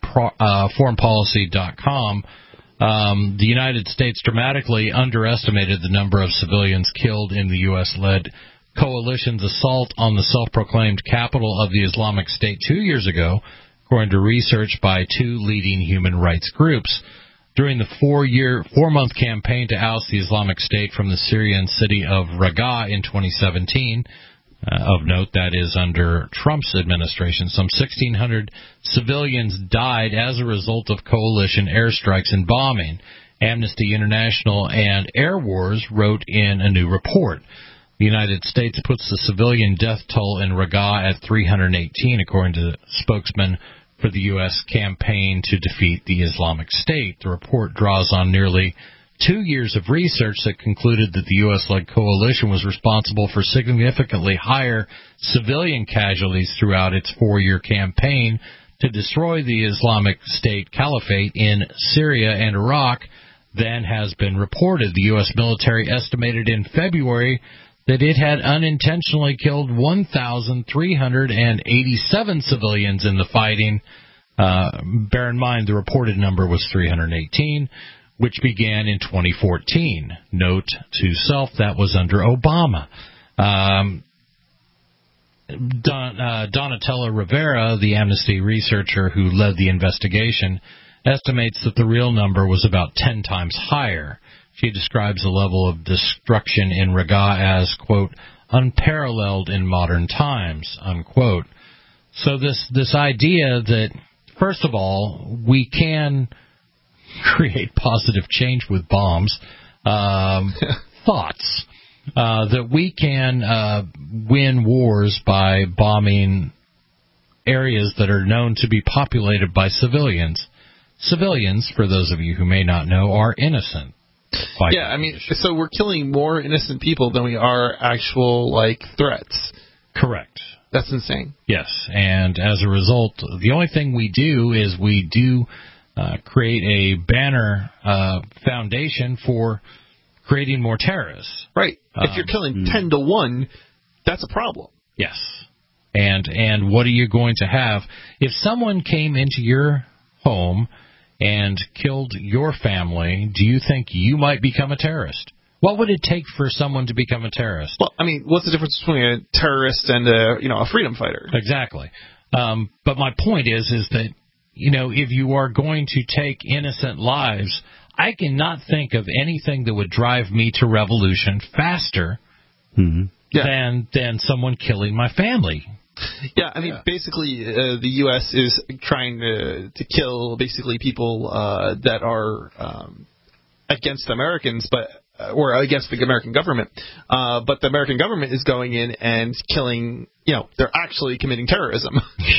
pro, uh, foreign policy dot com, um, the United States dramatically underestimated the number of civilians killed in the U S-led coalition's assault on the self-proclaimed capital of the Islamic State two years ago, according to research by two leading human rights groups. During the four-year, four-month campaign to oust the Islamic State from the Syrian city of Raqqa in twenty seventeen, uh, of note that is under Trump's administration, some sixteen hundred civilians died as a result of coalition airstrikes and bombing. Amnesty International and Air Wars wrote in a new report. The United States puts the civilian death toll in Raqqa at three hundred eighteen, according to the spokesman for the U S campaign to defeat the Islamic State. The report draws on nearly two years of research that concluded that the U S-led coalition was responsible for significantly higher civilian casualties throughout its four-year campaign to destroy the Islamic State Caliphate in Syria and Iraq than has been reported. The U S military estimated in February that it had unintentionally killed one thousand three hundred eighty-seven civilians in the fighting. Uh, bear in mind, the reported number was three hundred eighteen, which began in twenty fourteen. Note to self, that was under Obama. Um, Don, uh, Donatella Rivera, the Amnesty researcher who led the investigation, estimates that the real number was about ten times higher. She describes the level of destruction in Raqqa as, quote, unparalleled in modern times, unquote. So this, this idea that, first of all, we can create positive change with bombs, um, thoughts, uh, that we can uh, win wars by bombing areas that are known to be populated by civilians. Civilians, for those of you who may not know, are innocent. Yeah, I mean, so we're killing more innocent people than we are actual, like, threats. Correct. That's insane. Yes, and as a result, the only thing we do is we do uh, create a banner uh, foundation for creating more terrorists. Right. Um, if you're killing ten to one, that's a problem. Yes. And and what are you going to have? If someone came into your home and killed your family, do you think you might become a terrorist? What would it take for someone to become a terrorist? Well, I mean, what's the difference between a terrorist and a, you know, a freedom fighter? Exactly. Um, but my point is, is that, you know, if you are going to take innocent lives, I cannot think of anything that would drive me to revolution faster mm-hmm. yeah. than than someone killing my family. Yeah, I mean, yeah. basically, uh, the U S is trying to to kill basically people uh, that are um, against Americans, but uh, or against the American government. Uh, but the American government is going in and killing. You know, they're actually committing terrorism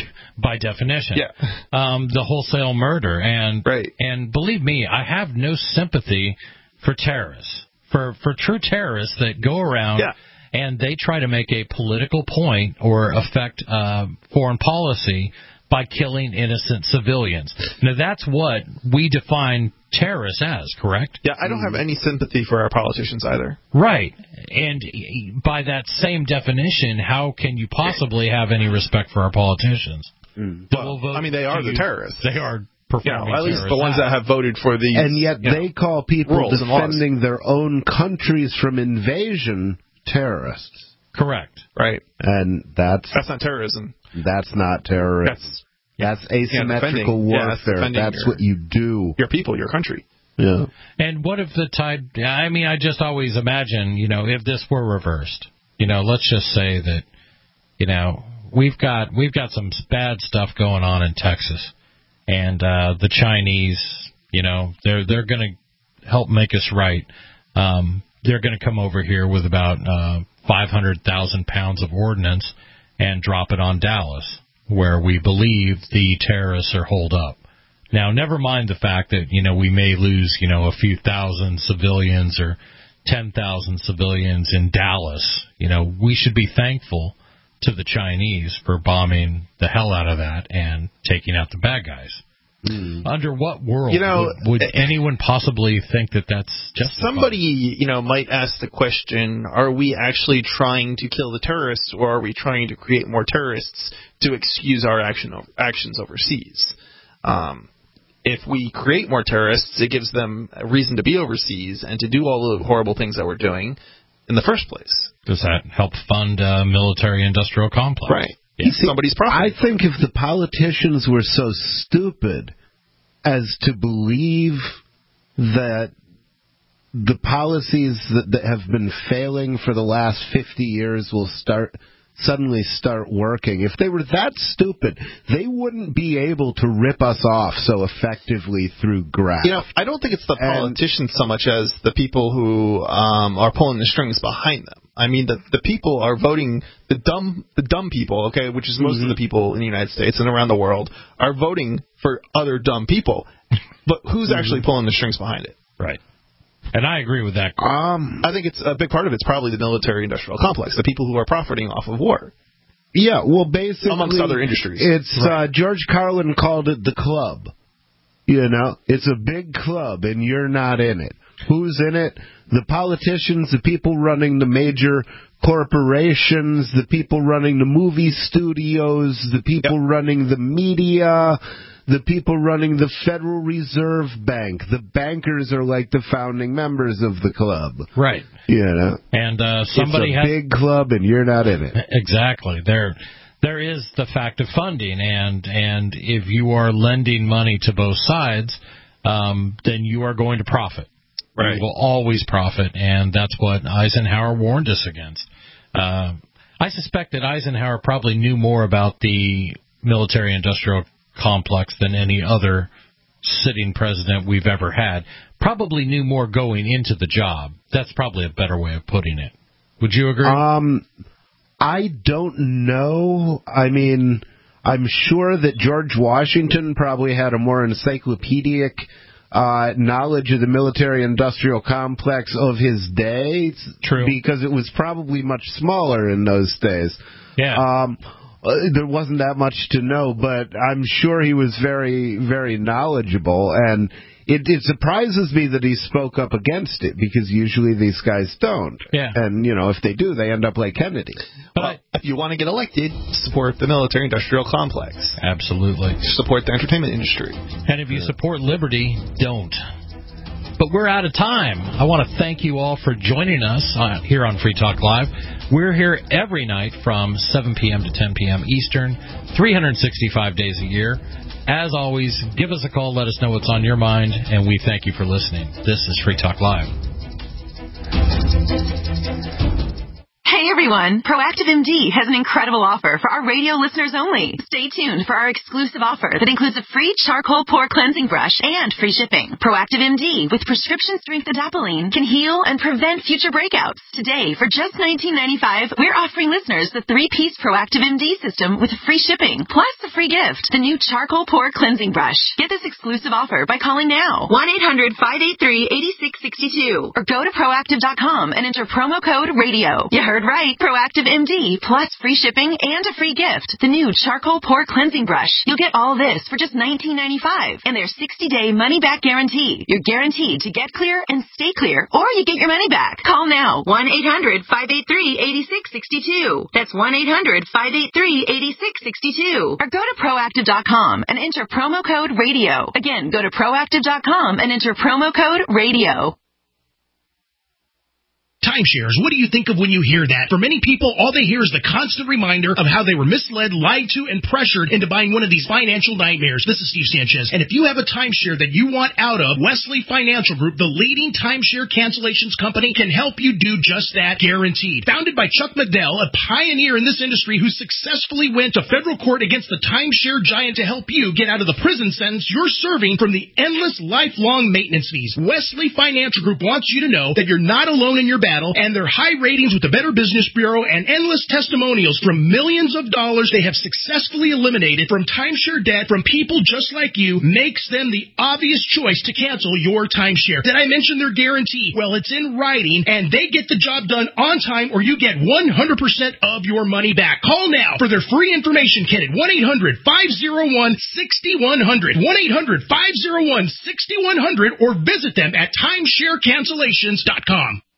by definition. Yeah, um, the wholesale murder, and right. and believe me, I have no sympathy for terrorists, for for true terrorists that go around. Yeah. And they try to make a political point or affect uh, foreign policy by killing innocent civilians. Now, that's what we define terrorists as, correct? Yeah, I don't have any sympathy for our politicians either. Right. And by that same definition, how can you possibly have any respect for our politicians? Mm. Well, I mean, they are the terrorists. They are performing you know, at least the ones that have voted for the... And yet they know, call people defending their own countries from invasion terrorists. Correct. Right. And that's that's not terrorism. That's not terrorism. That's, that's asymmetrical yeah, warfare. Yeah, that's that's your, what you do. Your people, your country. Yeah. And what if the tide... I mean, I just always imagine, you know, if this were reversed. You know, let's just say that, you know, we've got we've got some bad stuff going on in Texas. And uh, the Chinese, you know, they're, they're going to help make us right. Um They're going to come over here with about uh, five hundred thousand pounds of ordnance and drop it on Dallas, where we believe the terrorists are holed up. Now, never mind the fact that, you know, we may lose, you know, a few thousand civilians or ten thousand civilians in Dallas. You know, we should be thankful to the Chinese for bombing the hell out of that and taking out the bad guys. Mm. Under what world you know, would, would anyone possibly think that that's justified? Somebody, you know, might ask the question, are we actually trying to kill the terrorists, or are we trying to create more terrorists to excuse our action actions overseas? Um, if we create more terrorists, it gives them a reason to be overseas and to do all the horrible things that we're doing in the first place. Does that help fund a military-industrial complex? Right. Yeah. See, somebody's profiting. I think if the politicians were so stupid as to believe that the policies that, that have been failing for the last fifty years will start suddenly start working. If they were that stupid, they wouldn't be able to rip us off so effectively through graft. You know, I don't think it's the politicians so much as the people who um, are pulling the strings behind them. I mean, the the people are voting, the dumb the dumb people, okay, which is most mm-hmm. of the people in the United States and around the world, are voting for other dumb people. But who's mm-hmm. actually pulling the strings behind it? Right. And I agree with that. Um, I think it's a big part of it's probably the military-industrial complex, the people who are profiting off of war. Yeah, well, basically, amongst other industries. It's right. uh, George Carlin called it the club. You know, it's a big club, and you're not in it. Who's in it? The politicians, the people running the major corporations, the people running the movie studios, the people yep. running the media, the people running the Federal Reserve Bank. The bankers are like the founding members of the club. Right. You know. And uh, somebody it's a has... big club, and you're not in it. Exactly. There, there is the fact of funding, and and if you are lending money to both sides, um, then you are going to profit. Right. You will always profit, and that's what Eisenhower warned us against. Uh, I suspect that Eisenhower probably knew more about the military-industrial complex than any other sitting president we've ever had. Probably knew more going into the job. That's probably a better way of putting it. Would you agree? Um, I don't know. I mean, I'm sure that George Washington probably had a more encyclopedic uh, knowledge of the military-industrial complex of his day. True. Because it was probably much smaller in those days. Yeah. Um, Uh, there wasn't that much to know, but I'm sure he was very, very knowledgeable, and it, it surprises me that he spoke up against it, because usually these guys don't. Yeah. And, you know, if they do, they end up like Kennedy. Well, if you want to get elected, support the military-industrial complex. Absolutely. Support the entertainment industry. And if you support liberty, don't. But we're out of time. I want to thank you all for joining us uh, here on Free Talk Live. We're here every night from seven p.m. to ten p.m. Eastern, three hundred sixty-five days a year. As always, give us a call, let us know what's on your mind, and we thank you for listening. This is Free Talk Live. Hey everyone, Proactive M D has an incredible offer for our radio listeners only. Stay tuned for our exclusive offer that includes a free charcoal pore cleansing brush and free shipping. Proactive M D with prescription strength adapalene can heal and prevent future breakouts. Today, for just nineteen ninety-five dollars, we're offering listeners the three-piece Proactive M D system with free shipping, plus a free gift, the new charcoal pore cleansing brush. Get this exclusive offer by calling now, one eight hundred, five eight three, eight six six two, or go to proactive dot com and enter promo code radio. You heard right, Proactive M D, plus free shipping and a free gift, the new charcoal pore cleansing brush. You'll get all this for just nineteen ninety-five dollars, and their sixty-day money-back guarantee. You're guaranteed to get clear and stay clear, or you get your money back. Call now, one eight hundred, five eight three, eight six six two. That's one eight hundred, five eight three, eight six six two. Or go to proactive dot com and enter promo code radio. Again, go to proactive dot com and enter promo code radio. Timeshares, what do you think of when you hear that? For many people, all they hear is the constant reminder of how they were misled, lied to, and pressured into buying one of these financial nightmares. This is Steve Sanchez, and if you have a timeshare that you want out of, Wesley Financial Group, the leading timeshare cancellations company, can help you do just that, guaranteed. Founded by Chuck McDell, a pioneer in this industry who successfully went to federal court against the timeshare giant to help you get out of the prison sentence you're serving from the endless lifelong maintenance fees. Wesley Financial Group wants you to know that you're not alone in your battle, and their high ratings with the Better Business Bureau and endless testimonials from millions of dollars they have successfully eliminated from timeshare debt from people just like you makes them the obvious choice to cancel your timeshare. Did I mention their guarantee? Well, it's in writing, and they get the job done on time, or you get one hundred percent of your money back. Call now for their free information kit at one eight hundred, five oh one, six one zero zero, one eight hundred, five oh one, six one zero zero, or visit them at timeshare cancellations dot com.